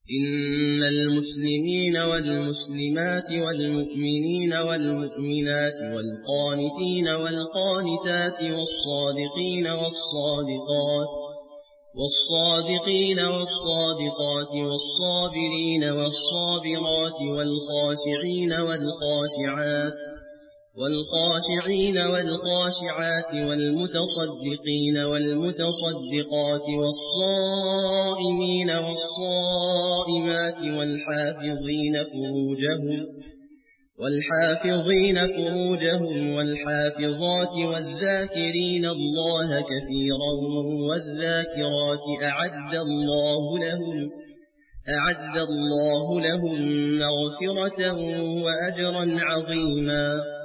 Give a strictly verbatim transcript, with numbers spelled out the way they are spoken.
إن المسلمين والمسلمات والمؤمنين والمؤمنات والقانتين والقانتات والصادقين والصادقات والصادقين والصادقات والصابرين والصابرات والخاشعين والخاشعات والخاشعين والخاشعات والمتصدقين والمتصدقات والصائمين والصائمات والحافظين فروجهم والحافظين فروجهم والحافظات والذاكرين الله كثيرا والذاكرات أعد الله لهم أعد الله لهم مغفرة وأجرا عظيما.